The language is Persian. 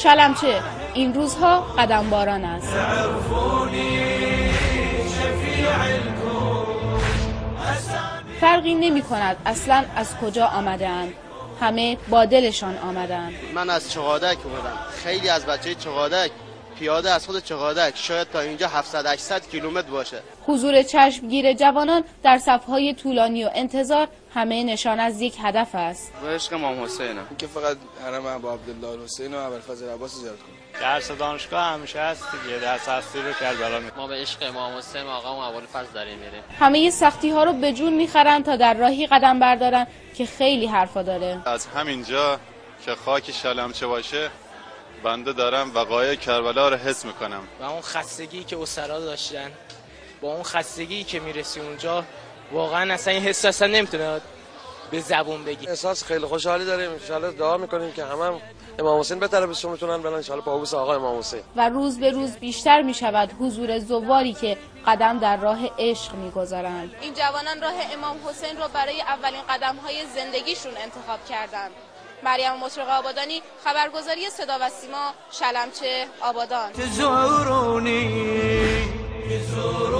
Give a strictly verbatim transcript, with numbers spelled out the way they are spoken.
شلمچه این روزها قدم باران است. فرقی نمی کند اصلا از کجا آمده اند. همه با دلشان آمدند. من از چقادک بودم. خیلی از بچه چقادک پیاده از خود چقادک شاید تا اینجا هفتصد هشتصد کیلومتر باشه. حضور چشمگیر جوانان در صف‌های طولانی و انتظار همه نشان از یک هدف است. عشق امام حسین که فقط حرم ابو عبدالله حسین و ابوالفضل عباس زیارت کنیم. درس دانشگاه همیشه هست دیگه، درس اصلی رو کربلا می‌کنیم. ما به عشق امام حسین آقا و ابوالفضل داریم میریم. همه سختی‌ها رو به جون می‌خرند تا در راهی قدم بردارن که خیلی حرفا داره. از همینجا که خاک شلمچه باشه بنده دارم وقایع کربلا رو حس میکنم و اون خستگی که اسرا داشتن با اون خستگی که میرسی اونجا واقعا اصلا این حس اصلا نمیتونه به زبون بگی. احساس خیلی خوشحالی داریم. ان شاءالله دعا میکنیم که همه هم امام حسین بهتره بهشون میتونن برن ان شاءالله پابوس آقا امام حسین. و روز به روز بیشتر میشود حضور زواری که قدم در راه عشق میگذارند. این جوانان راه امام حسین رو برای اولین قدم‌های زندگیشون انتخاب کردند. مریم مشرق آبادانی، خبرگزاری صدا و سیما، شلمچه، آبادان.